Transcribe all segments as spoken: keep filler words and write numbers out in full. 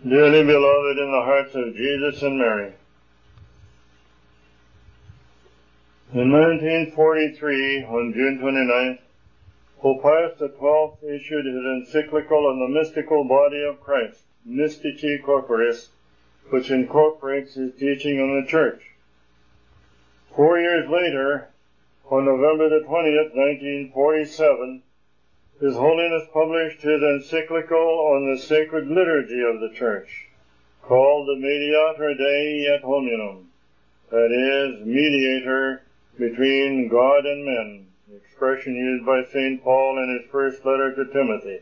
Dearly beloved in the hearts of Jesus and Mary, in nineteen forty-three, on June twenty-ninth, Pope Pius the twelfth issued his encyclical on the mystical body of Christ, Mystici Corporis, which incorporates his teaching on the Church. Four years later, on November the twentieth, nineteen forty-seven, His Holiness published his encyclical on the sacred liturgy of the Church, called the Mediator Dei et Hominum, that is, mediator between God and men, the expression used by Saint Paul in his first letter to Timothy.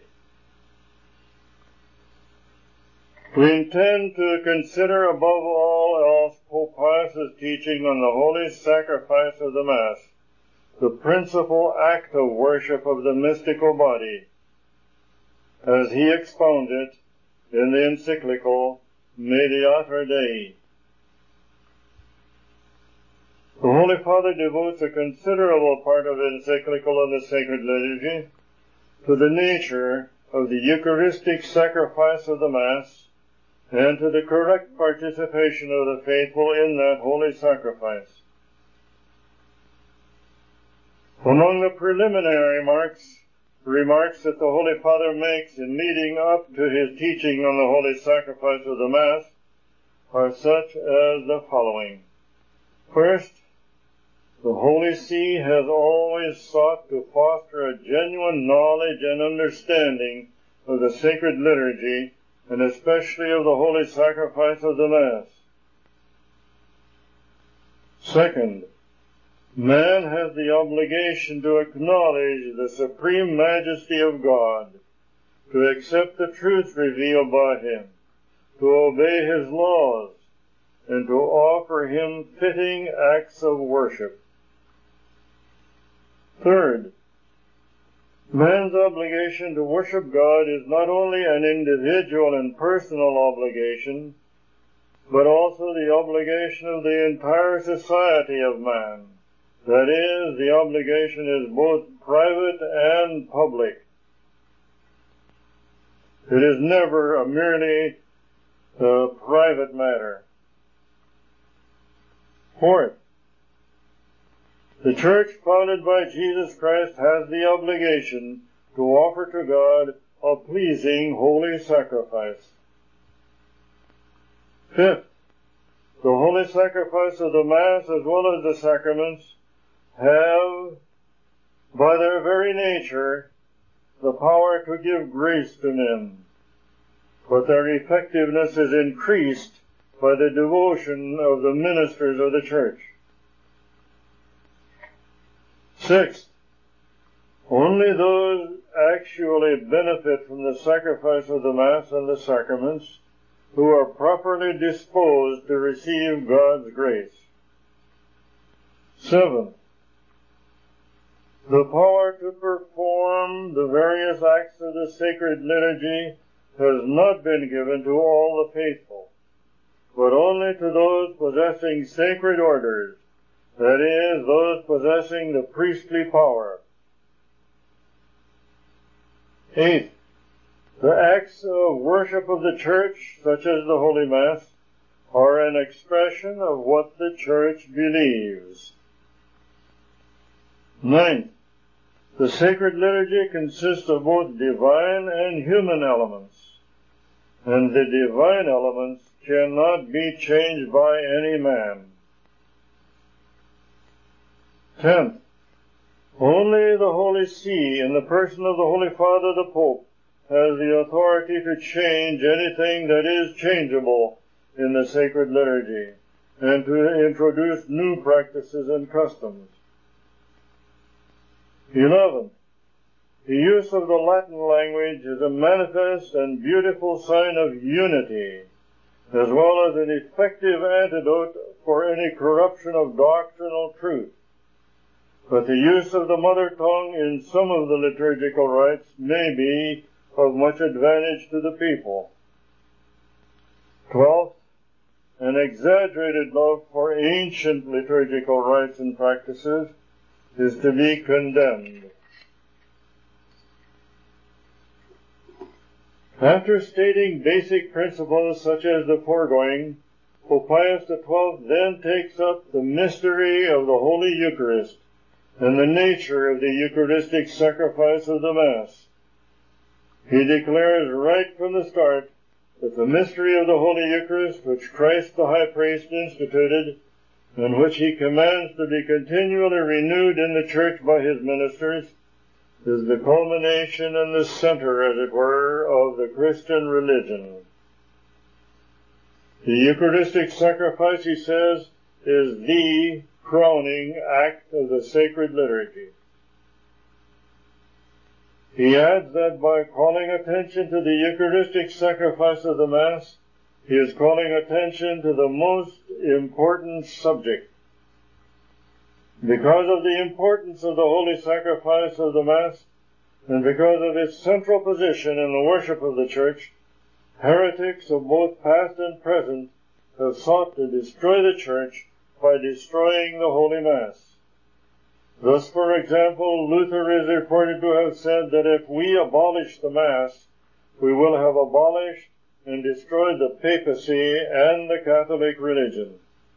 We intend to consider above all else Pope Pius' teaching on the holy sacrifice of the Mass, the principal act of worship of the mystical body, as he expounded in the encyclical Mediator Dei. The Holy Father devotes a considerable part of the encyclical on the sacred liturgy to the nature of the Eucharistic sacrifice of the Mass and to the correct participation of the faithful in that holy sacrifice. Among the preliminary remarks, remarks that the Holy Father makes in leading up to his teaching on the holy sacrifice of the Mass are such as the following. First, the Holy See has always sought to foster a genuine knowledge and understanding of the sacred liturgy, and especially of the holy sacrifice of the Mass. Second, man has the obligation to acknowledge the supreme majesty of God, to accept the truth revealed by him, to obey his laws, and to offer him fitting acts of worship. Third, man's obligation to worship God is not only an individual and personal obligation, but also the obligation of the entire society of man. That is, the obligation is both private and public. It is never a merely a private matter. Fourth, the Church founded by Jesus Christ has the obligation to offer to God a pleasing holy sacrifice. Fifth, the holy sacrifice of the Mass as well as the sacraments have, by their very nature, the power to give grace to men, but their effectiveness is increased by the devotion of the ministers of the Church. Sixth, only those actually benefit from the sacrifice of the Mass and the sacraments who are properly disposed to receive God's grace. Seventh, the power to perform the various acts of the sacred liturgy has not been given to all the faithful, but only to those possessing sacred orders, that is, those possessing the priestly power. Eighth, the acts of worship of the Church, such as the Holy Mass, are an expression of what the Church believes. Ninth, the sacred liturgy consists of both divine and human elements, and the divine elements cannot be changed by any man. Tenth, only the Holy See, in the person of the Holy Father the Pope, has the authority to change anything that is changeable in the sacred liturgy, and to introduce new practices and customs. Eleventh, the use of the Latin language is a manifest and beautiful sign of unity, as well as an effective antidote for any corruption of doctrinal truth. But the use of the mother tongue in some of the liturgical rites may be of much advantage to the people. Twelfth, an exaggerated love for ancient liturgical rites and practices is to be condemned. After stating basic principles such as the foregoing, Pope Pius the twelfth then takes up the mystery of the Holy Eucharist and the nature of the Eucharistic sacrifice of the Mass. He declares right from the start that the mystery of the Holy Eucharist, which Christ the High Priest instituted, and which he commands to be continually renewed in the Church by his ministers, is the culmination and the center, as it were, of the Christian religion. The Eucharistic sacrifice, he says, is the crowning act of the sacred liturgy. He adds that by calling attention to the Eucharistic sacrifice of the Mass, he is calling attention to the most important subject. Because of the importance of the holy sacrifice of the Mass, and because of its central position in the worship of the Church, heretics of both past and present have sought to destroy the Church by destroying the Holy Mass. Thus, for example, Luther is reported to have said that if we abolish the Mass, we will have abolished and destroyed the papacy and the Catholic religion.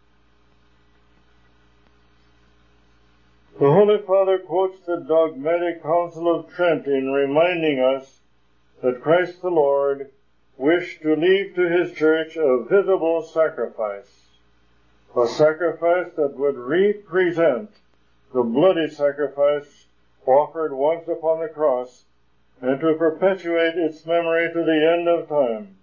The Holy Father quotes the dogmatic Council of Trent in reminding us that Christ the Lord wished to leave to his Church a visible sacrifice, a sacrifice that would represent the bloody sacrifice offered once upon the cross, and to perpetuate its memory to the end of time.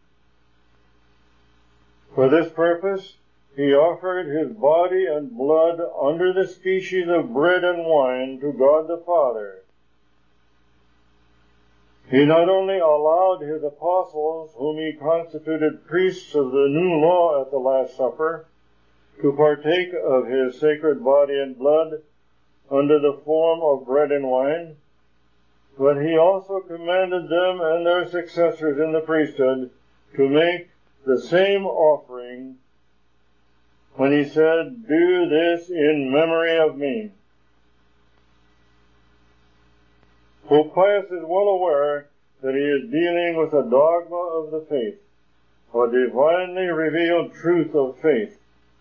For this purpose, he offered his body and blood under the species of bread and wine to God the Father. He not only allowed his apostles, whom he constituted priests of the new law at the Last Supper, to partake of his sacred body and blood under the form of bread and wine, but he also commanded them and their successors in the priesthood to make the same offering when he said, "Do this in memory of me." Pope Pius is well aware that he is dealing with a dogma of the faith, a divinely revealed truth of faith.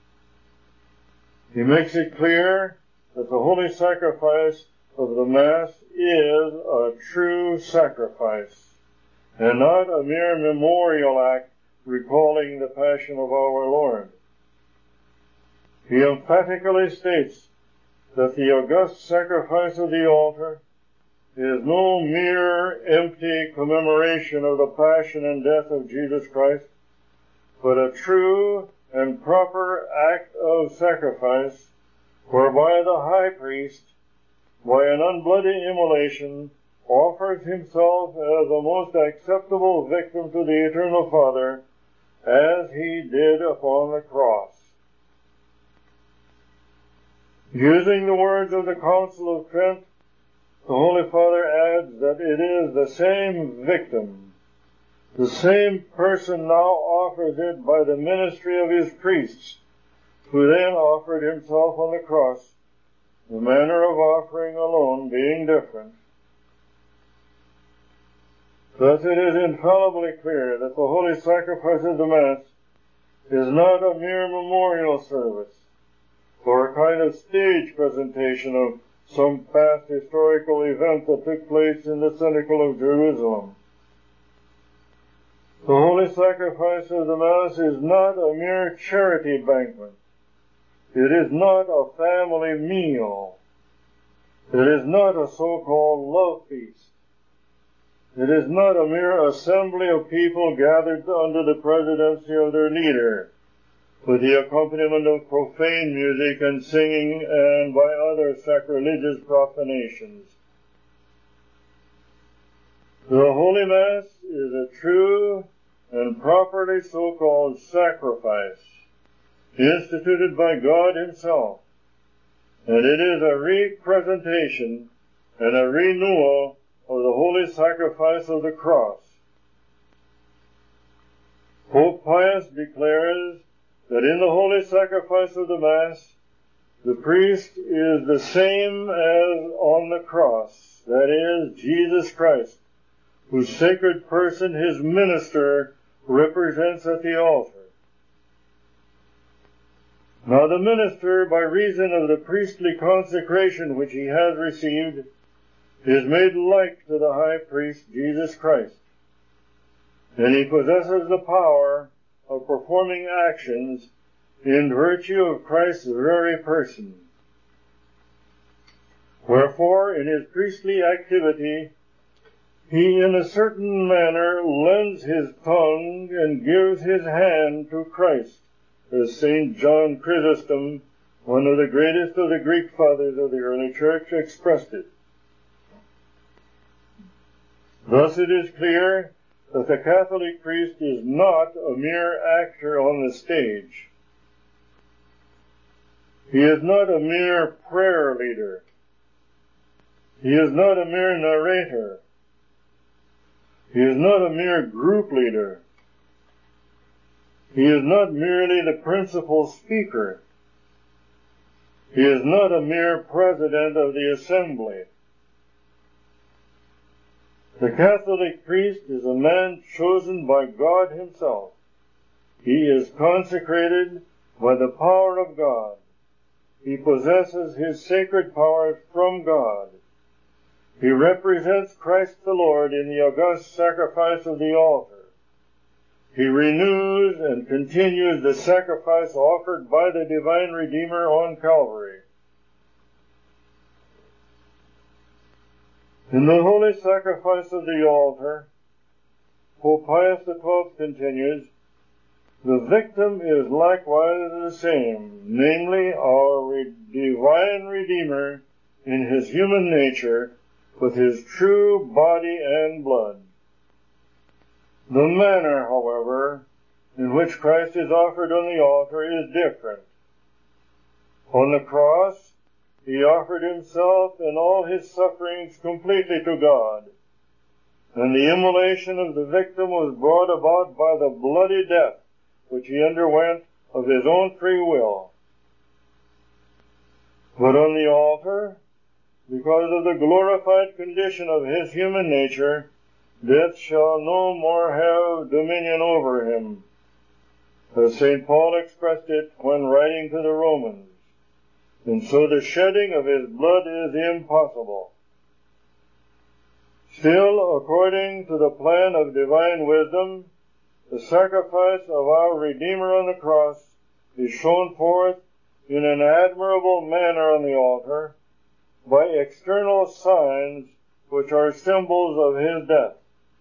He makes it clear that the holy sacrifice of the Mass is a true sacrifice, and not a mere memorial act recalling the passion of our Lord. He emphatically states that the august sacrifice of the altar is no mere empty commemoration of the passion and death of Jesus Christ, but a true and proper act of sacrifice whereby the high priest, by an unbloody immolation, offers himself as a most acceptable victim to the Eternal Father, as he did upon the cross. Using the words of the Council of Trent, the Holy Father adds that it is the same victim, the same person now offers it by the ministry of his priests, who then offered himself on the cross, the manner of offering alone being different. Thus it is infallibly clear that the holy sacrifice of the Mass is not a mere memorial service, or a kind of stage presentation of some past historical event that took place in the cenacle of Jerusalem. The holy sacrifice of the Mass is not a mere charity banquet. It is not a family meal. It is not a so-called love feast. It is not a mere assembly of people gathered under the presidency of their leader, with the accompaniment of profane music and singing and by other sacrilegious profanations. The Holy Mass is a true and properly so-called sacrifice, instituted by God himself, and it is a representation and a renewal of the holy sacrifice of the cross. Pope Pius declares that in the holy sacrifice of the Mass, the priest is the same as on the cross, that is, Jesus Christ, whose sacred person his minister represents at the altar. Now the minister, by reason of the priestly consecration which he has received, is made like to the high priest Jesus Christ, and he possesses the power of performing actions in virtue of Christ's very person. Wherefore, in his priestly activity, he in a certain manner lends his tongue and gives his hand to Christ, as Saint John Chrysostom, one of the greatest of the Greek fathers of the early church, expressed it. Thus it is clear that the Catholic priest is not a mere actor on the stage. He is not a mere prayer leader. He is not a mere narrator. He is not a mere group leader. He is not merely the principal speaker. He is not a mere president of the assembly. The Catholic priest is a man chosen by God himself. He is consecrated by the power of God. He possesses his sacred powers from God. He represents Christ the Lord in the august sacrifice of the altar. He renews and continues the sacrifice offered by the divine Redeemer on Calvary. In the holy sacrifice of the altar, Pope Pius the twelfth continues, the victim is likewise the same, namely our re- divine Redeemer in his human nature, with his true body and blood. The manner, however, in which Christ is offered on the altar is different. On the cross, he offered himself and all his sufferings completely to God, and the immolation of the victim was brought about by the bloody death which he underwent of his own free will. But on the altar, because of the glorified condition of his human nature, death shall no more have dominion over him, as Saint Paul expressed it when writing to the Romans. And so the shedding of his blood is impossible. Still, according to the plan of divine wisdom, the sacrifice of our Redeemer on the cross is shown forth in an admirable manner on the altar by external signs which are symbols of his death.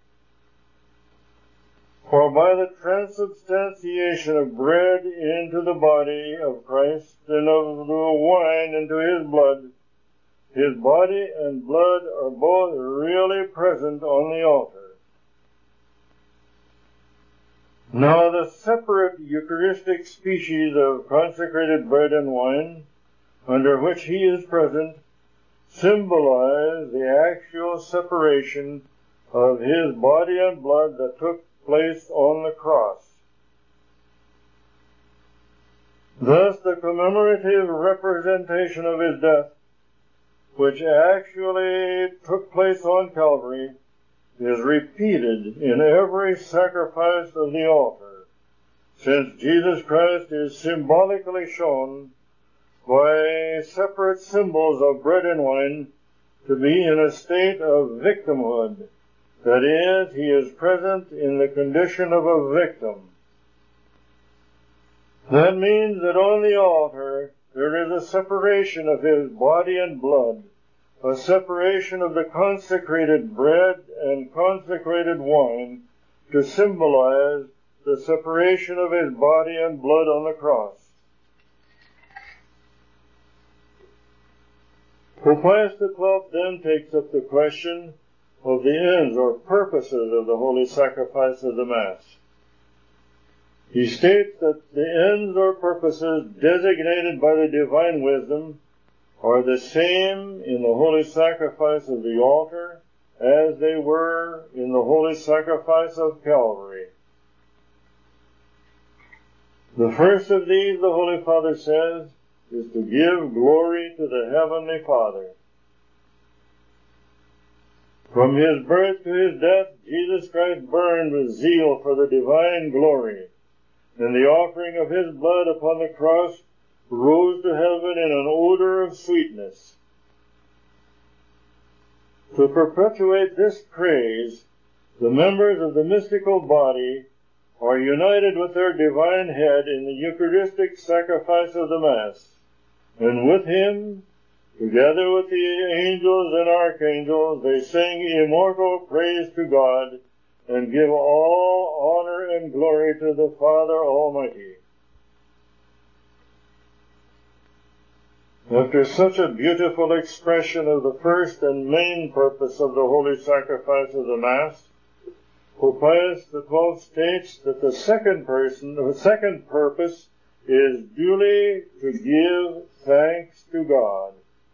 For by the transubstantiation of bread into the body of Christ and of the wine into his blood, his body and blood are both really present on the altar. Now the separate Eucharistic species of consecrated bread and wine, under which he is present, symbolize the actual separation of his body and blood that took place on the cross. Thus the commemorative representation of his death, which actually took place on Calvary, is repeated in every sacrifice of the altar, since Jesus Christ is symbolically shown by separate symbols of bread and wine to be in a state of victimhood. That is, he is present in the condition of a victim. That means that on the altar there is a separation of his body and blood, a separation of the consecrated bread and consecrated wine to symbolize the separation of his body and blood on the cross. Pope Pius the twelfth then takes up the question of the ends or purposes of the holy sacrifice of the Mass. He states that the ends or purposes designated by the divine wisdom are the same in the holy sacrifice of the altar as they were in the holy sacrifice of Calvary. The first of these, the Holy Father says, is to give glory to the Heavenly Father. From his birth to his death, Jesus Christ burned with zeal for the divine glory, and the offering of his blood upon the cross rose to heaven in an odor of sweetness. To perpetuate this praise, the members of the mystical body are united with their divine head in the Eucharistic sacrifice of the Mass, and with him, together with the angels and archangels, they sing immortal praise to God and give all honor and glory to the Father Almighty. After such a beautiful expression of the first and main purpose of the holy sacrifice of the Mass, Pope Pius the twelfth states that the second person, the second purpose is duly to give thanks to God.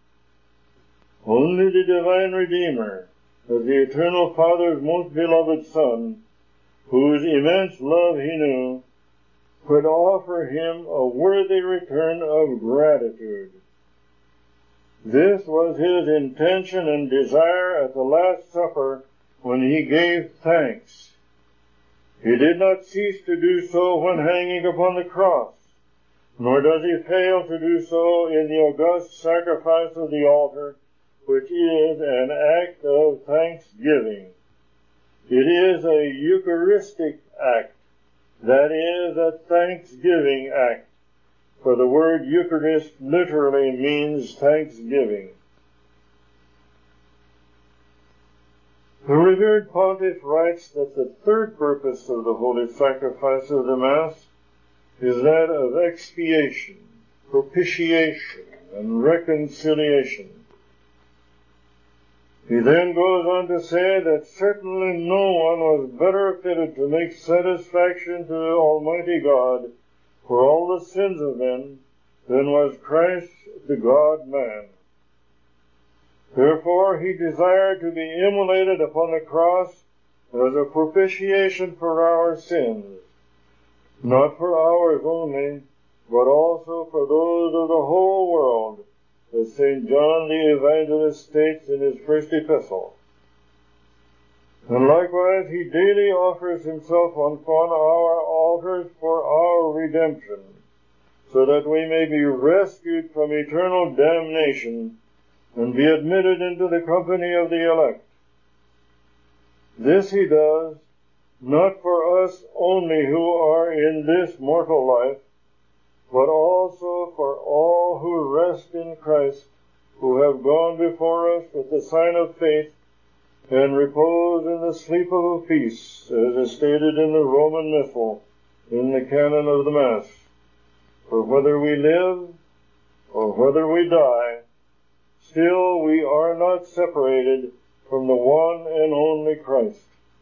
Only the divine Redeemer, as the eternal Father's most beloved Son, whose immense love he knew, could offer him a worthy return of gratitude. This was his intention and desire at the Last Supper when he gave thanks. He did not cease to do so when hanging upon the cross, nor does he fail to do so in the august sacrifice of the altar, which is an act of thanksgiving. It is a Eucharistic act, that is, a thanksgiving act, for the word Eucharist literally means thanksgiving. The revered pontiff writes that the third purpose of the holy sacrifice of the Mass is that of expiation, propitiation, and reconciliation. He then goes on to say that certainly no one was better fitted to make satisfaction to Almighty God for all the sins of men than was Christ the God-man. Therefore he desired to be immolated upon the cross as a propitiation for our sins, not for ours only, but also for those of the whole world, as Saint John the Evangelist states in his first epistle. And likewise he daily offers himself upon our altars for our redemption, so that we may be rescued from eternal damnation and be admitted into the company of the elect. This he does, not for us only who are in this mortal life, but also for all who rest in Christ, who have gone before us with the sign of faith, and repose in the sleep of peace, as is stated in the Roman Missal, in the canon of the Mass. For whether we live, or whether we die, still we are not separated from the one and only Christ.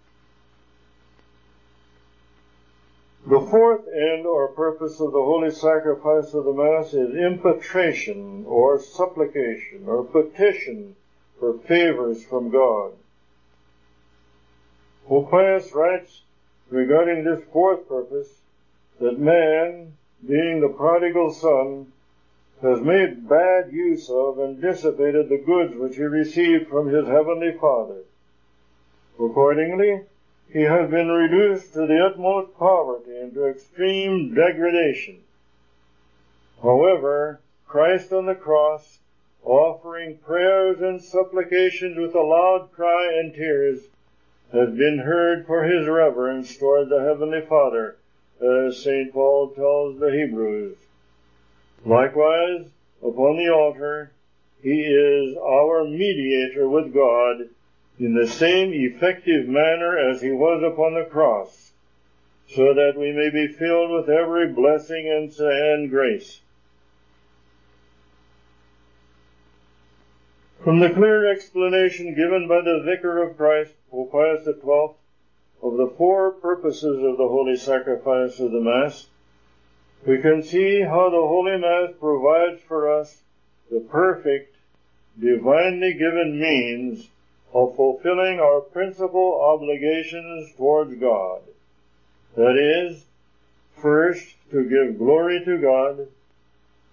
The fourth end or purpose of the holy sacrifice of the Mass is impetration, or supplication, or petition for favors from God. Pope Pius writes regarding this fourth purpose that man, being the prodigal son, has made bad use of and dissipated the goods which he received from his heavenly Father. Accordingly, he has been reduced to the utmost poverty and to extreme degradation. However, Christ on the cross, offering prayers and supplications with a loud cry and tears, has been heard for his reverence toward the Heavenly Father, as Saint Paul tells the Hebrews. Likewise, upon the altar, he is our mediator with God in the same effective manner as he was upon the cross, so that we may be filled with every blessing and, and grace. From the clear explanation given by the Vicar of Christ, Pope Pius the twelfth, of the four purposes of the holy sacrifice of the Mass, we can see how the Holy Mass provides for us the perfect, divinely given means of fulfilling our principal obligations towards God. That is, first, to give glory to God;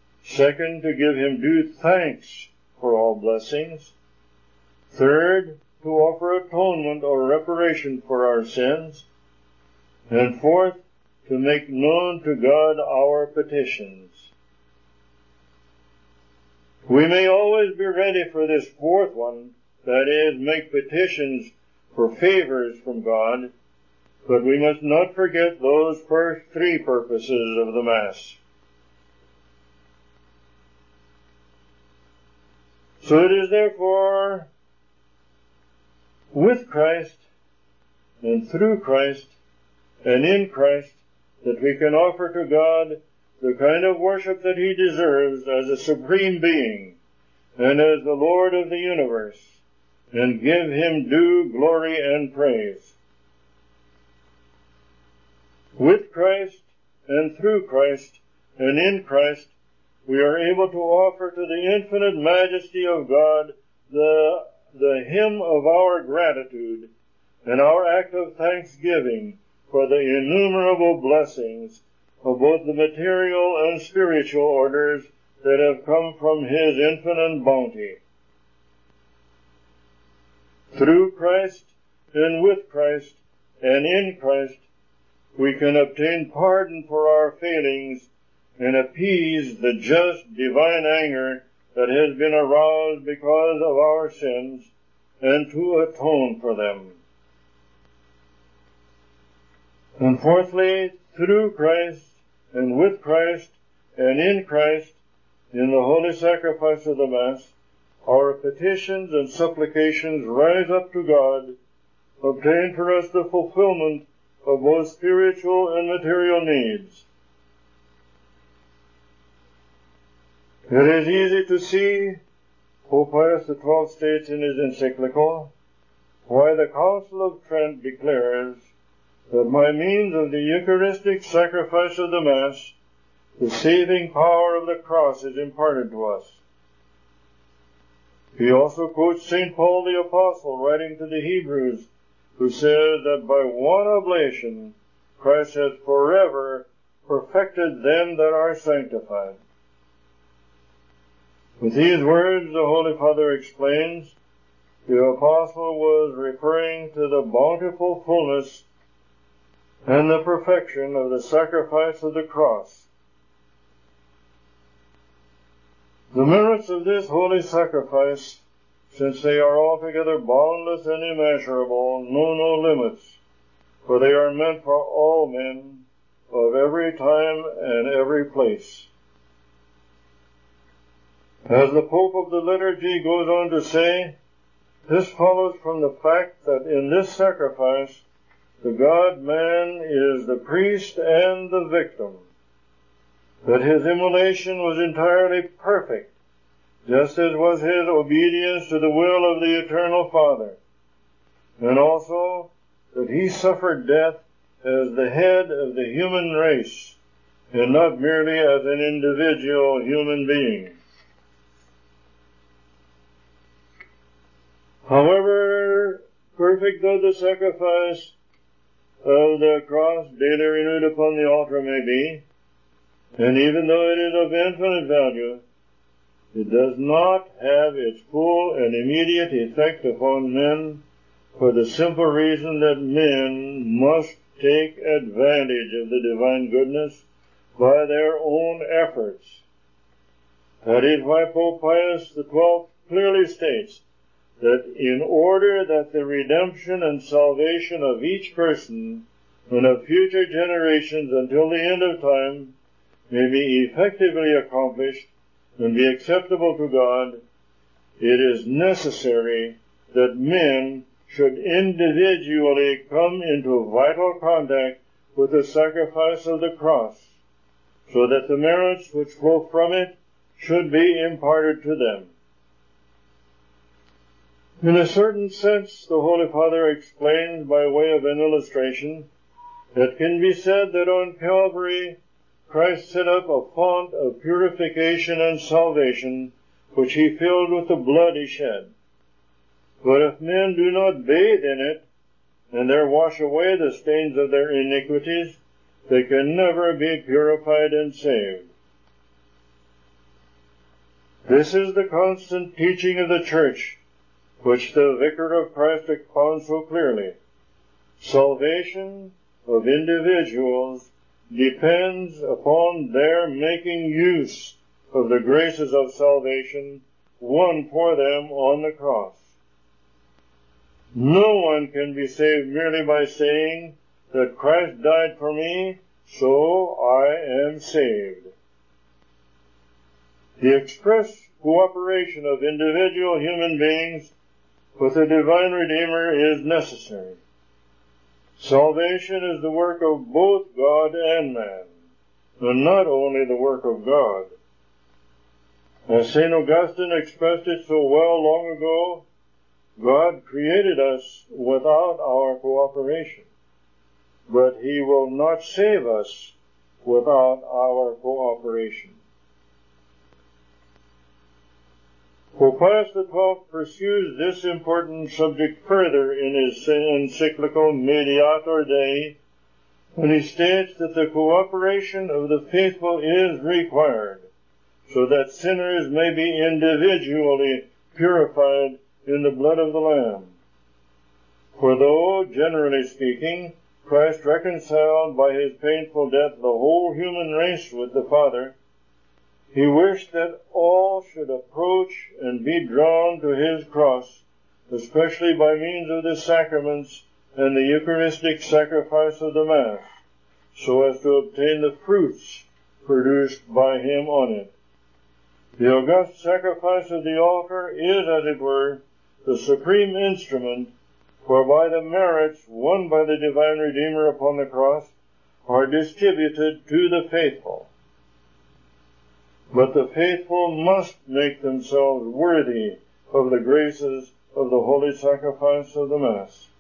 second, to give him due thanks for all blessings; third, to offer atonement or reparation for our sins. And fourth, to make known to God our petitions. We may always be ready for this fourth one, that is, make petitions for favors from God, but we must not forget those first three purposes of the Mass. So it is therefore with Christ and through Christ and in Christ that we can offer to God the kind of worship that he deserves as a supreme being and as the Lord of the universe, and give him due glory and praise. With Christ and through Christ and in Christ, we are able to offer to the infinite majesty of God the, the hymn of our gratitude and our act of thanksgiving for the innumerable blessings of both the material and spiritual orders that have come from his infinite bounty. Through Christ and with Christ and in Christ, we can obtain pardon for our failings and appease the just divine anger that has been aroused because of our sins, and to atone for them. And fourthly, through Christ and with Christ and in Christ, in the holy sacrifice of the Mass, our petitions and supplications rise up to God, obtain for us the fulfillment of both spiritual and material needs. It is easy to see, Pope Pius the twelfth states in his encyclical, why the Council of Trent declares that by means of the Eucharistic sacrifice of the Mass, the saving power of the cross is imparted to us. He also quotes Saint Paul the Apostle writing to the Hebrews, who says that by one oblation Christ has forever perfected them that are sanctified. With these words, the Holy Father explains, the Apostle was referring to the bountiful fullness and the perfection of the sacrifice of the cross. The merits of this holy sacrifice, since they are altogether boundless and immeasurable, know no limits, for they are meant for all men of every time and every place. As the Pope of the Liturgy goes on to say, this follows from the fact that in this sacrifice, the God-man is the priest and the victim, that his immolation was entirely perfect, just as was his obedience to the will of the Eternal Father, and also that he suffered death as the head of the human race, and not merely as an individual human being. However perfect though the sacrifice of the cross daily renewed upon the altar may be, and even though it is of infinite value, it does not have its full and immediate effect upon men for the simple reason that men must take advantage of the divine goodness by their own efforts. That is why Pope Pius the twelfth clearly states that in order that the redemption and salvation of each person and of future generations until the end of time may be effectively accomplished and be acceptable to God, it is necessary that men should individually come into vital contact with the sacrifice of the cross, so that the merits which flow from it should be imparted to them. In a certain sense, the Holy Father explains by way of an illustration, it can be said that on Calvary, Christ set up a font of purification and salvation, which he filled with the blood he shed. But if men do not bathe in it, and there wash away the stains of their iniquities, they can never be purified and saved. This is the constant teaching of the Church, which the Vicar of Christ expounds so clearly. Salvation of individuals depends upon their making use of the graces of salvation won for them on the cross. No one can be saved merely by saying that Christ died for me, so I am saved. The express cooperation of individual human beings with the divine Redeemer is necessary. Salvation is the work of both God and man, and not only the work of God. As Saint Augustine expressed it so well long ago, God created us without our cooperation, but He will not save us without our cooperation. Pope Pius the twelfth pursues this important subject further in his encyclical Mediator Dei, when he states that the cooperation of the faithful is required, so that sinners may be individually purified in the blood of the Lamb. For though, generally speaking, Christ reconciled by his painful death the whole human race with the Father, he wished that all should approach and be drawn to his cross, especially by means of the sacraments and the Eucharistic sacrifice of the Mass, so as to obtain the fruits produced by him on it. The august sacrifice of the altar is, as it were, the supreme instrument whereby the merits won by the divine Redeemer upon the cross are distributed to the faithful. But the faithful must make themselves worthy of the graces of the holy sacrifice of the Mass.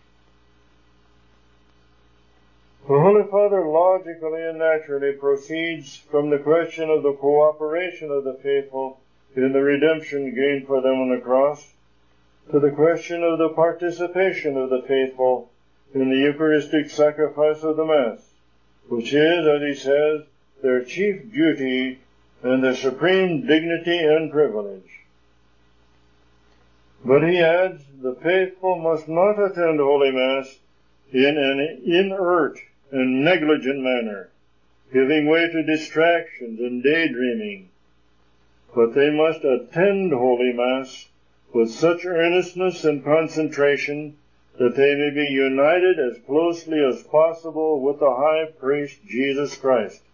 The Holy Father logically and naturally proceeds from the question of the cooperation of the faithful in the redemption gained for them on the cross to the question of the participation of the faithful in the Eucharistic sacrifice of the Mass, which is, as he says, their chief duty and their supreme dignity and privilege. But he adds, the faithful must not attend Holy Mass in an inert and negligent manner, giving way to distractions and daydreaming, but they must attend Holy Mass with such earnestness and concentration that they may be united as closely as possible with the High Priest Jesus Christ.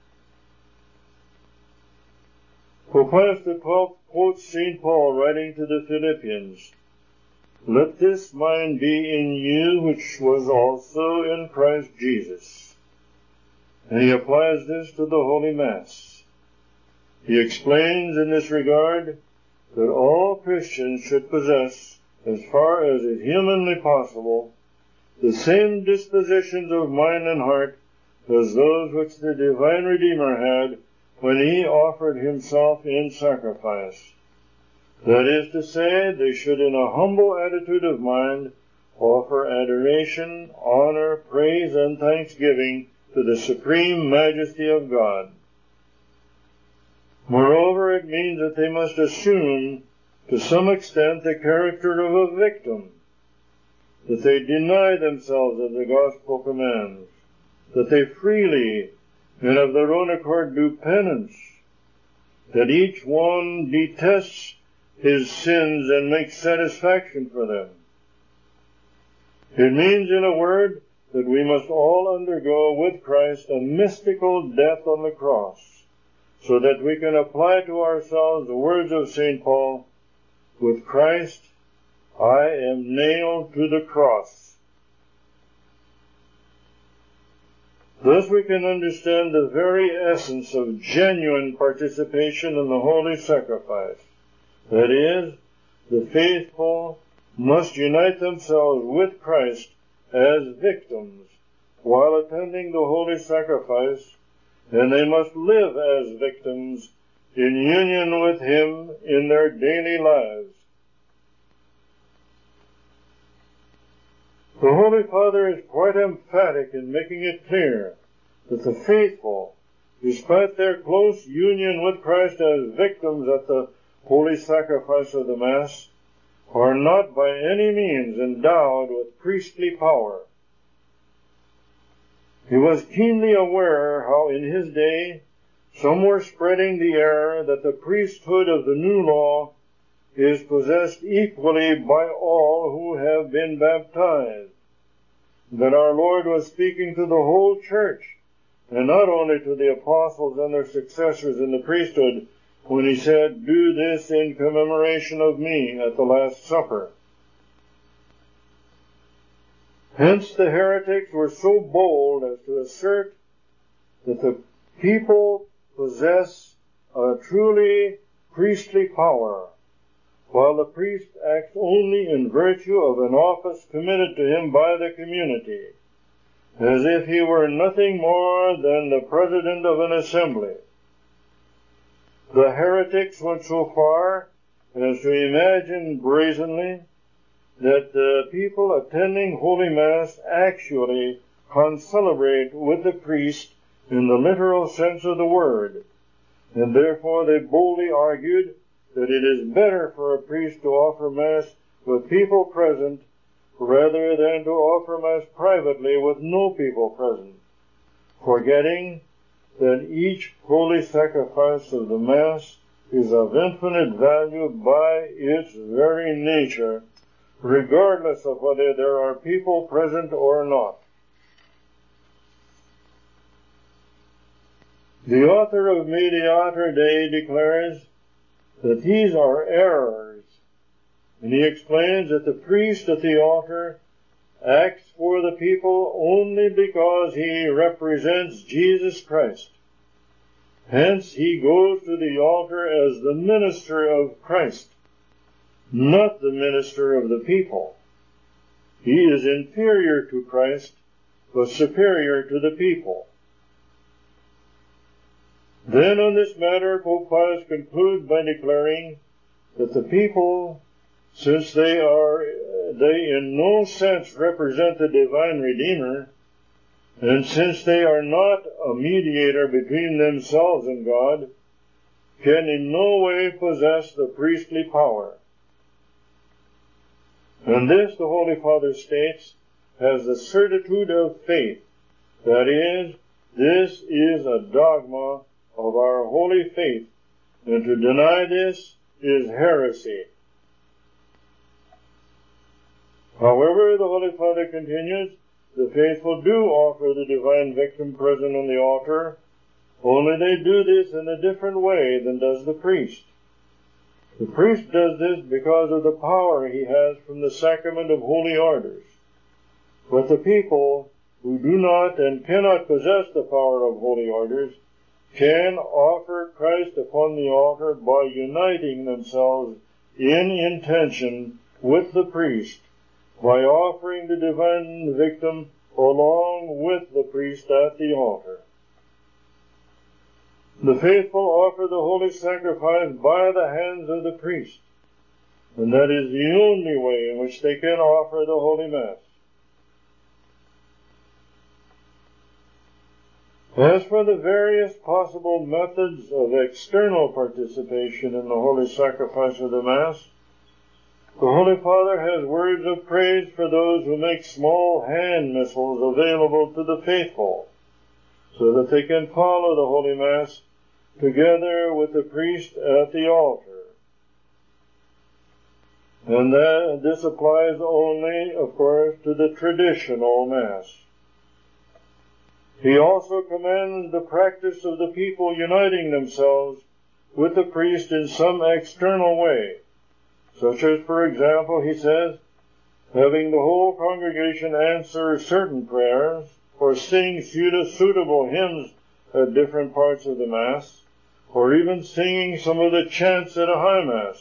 Pope Pius the twelfth quotes Saint Paul writing to the Philippians, "Let this mind be in you which was also in Christ Jesus." And he applies this to the Holy Mass. He explains in this regard that all Christians should possess, as far as is humanly possible, the same dispositions of mind and heart as those which the divine Redeemer had when he offered himself in sacrifice. That is to say, they should in a humble attitude of mind offer adoration, honor, praise, and thanksgiving to the supreme majesty of God. Moreover, it means that they must assume to some extent the character of a victim, that they deny themselves of the gospel commands, that they freely and of their own accord do penance, that each one detests his sins and makes satisfaction for them. It means, in a word, that we must all undergo with Christ a mystical death on the cross, so that we can apply to ourselves the words of Saint Paul, "With Christ I am nailed to the cross." Thus we can understand the very essence of genuine participation in the holy sacrifice. That is, the faithful must unite themselves with Christ as victims while attending the holy sacrifice, and they must live as victims in union with him in their daily lives. The Holy Father is quite emphatic in making it clear that the faithful, despite their close union with Christ as victims at the holy sacrifice of the Mass, are not by any means endowed with priestly power. He was keenly aware how in his day some were spreading the error that the priesthood of the new law is possessed equally by all who have been baptized, that our Lord was speaking to the whole church, and not only to the apostles and their successors in the priesthood, when he said, "Do this in commemoration of me" at the Last Supper. Hence the heretics were so bold as to assert that the people possess a truly priestly power, while the priest acts only in virtue of an office committed to him by the community, as if he were nothing more than the president of an assembly. The heretics went so far as to imagine brazenly that the people attending Holy Mass actually concelebrate with the priest in the literal sense of the word, and therefore they boldly argued that it is better for a priest to offer Mass with people present rather than to offer Mass privately with no people present, forgetting that each holy sacrifice of the Mass is of infinite value by its very nature, regardless of whether there are people present or not. The author of Mediator Dei declares that these are errors, and he explains that the priest at the altar acts for the people only because he represents Jesus Christ. Hence he goes to the altar as the minister of Christ, not the minister of the people. He is inferior to Christ, but superior to the people. Then on this matter, Pope Pius concludes by declaring that the people, since they are, they in no sense represent the divine Redeemer, and since they are not a mediator between themselves and God, can in no way possess the priestly power. And this, the Holy Father states, has the certitude of faith. That is, this is a dogma of our holy faith, and to deny this is heresy. However, the Holy Father continues, the faithful do offer the divine victim present on the altar, only they do this in a different way than does the priest. The priest does this because of the power he has from the sacrament of holy orders. But the people, who do not and cannot possess the power of holy orders, can offer Christ upon the altar by uniting themselves in intention with the priest, by offering the divine victim along with the priest at the altar. The faithful offer the holy sacrifice by the hands of the priest, and that is the only way in which they can offer the Holy Mass. As for the various possible methods of external participation in the holy sacrifice of the Mass, the Holy Father has words of praise for those who make small hand missals available to the faithful, so that they can follow the Holy Mass together with the priest at the altar. And that, this applies only, of course, to the traditional Mass. He also commends the practice of the people uniting themselves with the priest in some external way, such as, for example, he says, having the whole congregation answer certain prayers, or sing suitable hymns at different parts of the Mass, or even singing some of the chants at a high Mass.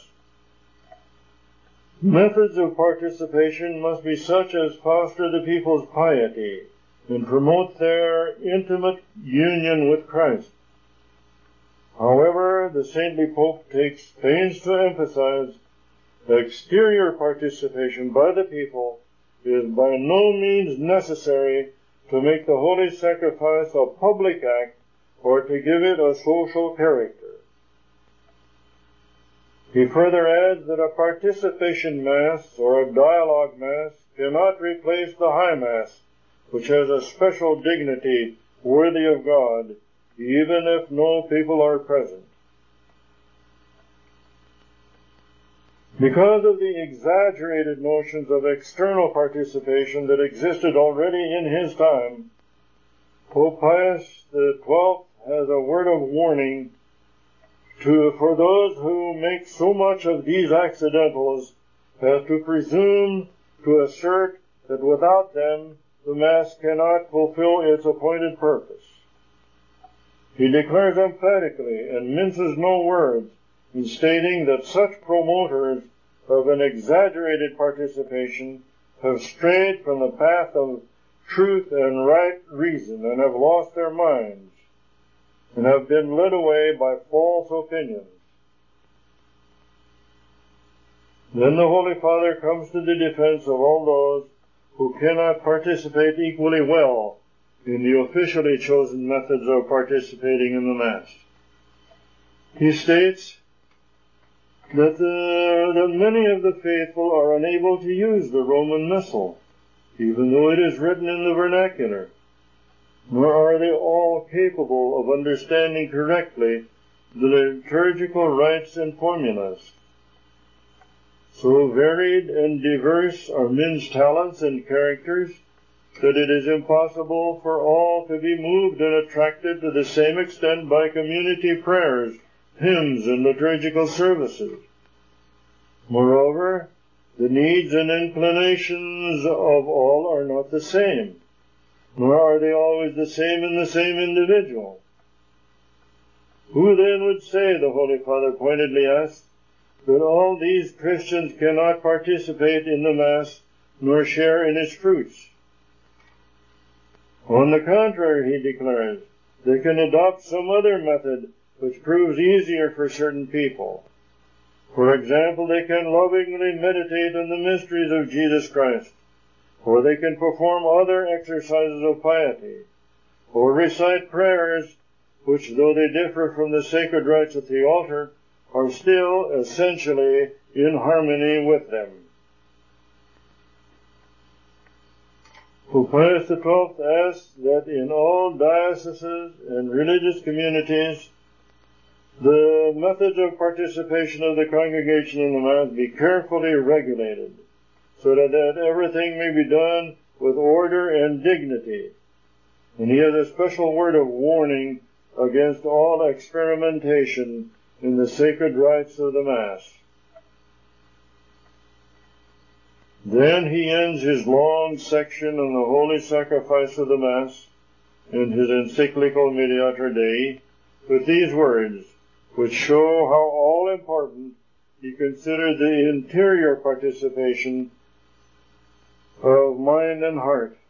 Methods of participation must be such as foster the people's piety and promote their intimate union with Christ. However, the saintly Pope takes pains to emphasize exterior participation by the people is by no means necessary to make the holy sacrifice a public act or to give it a social character. He further adds that a participation Mass or a dialogue Mass cannot replace the High Mass, which has a special dignity worthy of God, even if no people are present. Because of the exaggerated notions of external participation that existed already in his time, Pope Pius the twelfth has a word of warning to, for those who make so much of these accidentals as to presume to assert that without them the Mass cannot fulfill its appointed purpose. He declares emphatically and minces no words in stating that such promoters of an exaggerated participation have strayed from the path of truth and right reason and have lost their minds and have been led away by false opinions. Then the Holy Father comes to the defense of all those who cannot participate equally well in the officially chosen methods of participating in the Mass. He states that, the, that many of the faithful are unable to use the Roman Missal, even though it is written in the vernacular, nor are they all capable of understanding correctly the liturgical rites and formulas. So varied and diverse are men's talents and characters that it is impossible for all to be moved and attracted to the same extent by community prayers, hymns, and liturgical services. Moreover, the needs and inclinations of all are not the same, nor are they always the same in the same individual. Who then would say, the Holy Father pointedly asks, that all these Christians cannot participate in the Mass nor share in its fruits? On the contrary, he declares, they can adopt some other method which proves easier for certain people. For example, they can lovingly meditate on the mysteries of Jesus Christ, or they can perform other exercises of piety, or recite prayers which, though they differ from the sacred rites at the altar, are still essentially in harmony with them. Pope Pius the twelfth asks that in all dioceses and religious communities, the methods of participation of the congregation in the Mass be carefully regulated, so that, that everything may be done with order and dignity. And he has a special word of warning against all experimentation in the sacred rites of the Mass. Then he ends his long section on the holy sacrifice of the Mass in his encyclical Mediator Dei with these words, which show how all-important he considered the interior participation of mind and heart.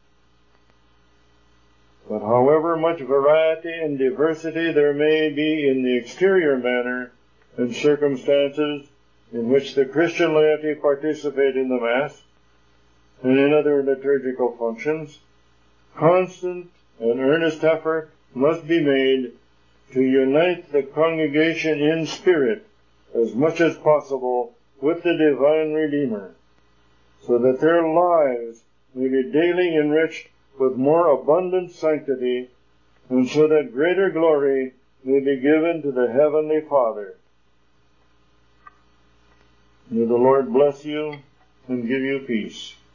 But however much variety and diversity there may be in the exterior manner and circumstances in which the Christian laity participate in the Mass and in other liturgical functions, constant and earnest effort must be made to unite the congregation in spirit as much as possible with the divine Redeemer, so that their lives may be daily enriched with more abundant sanctity, and so that greater glory may be given to the Heavenly Father. May the Lord bless you and give you peace.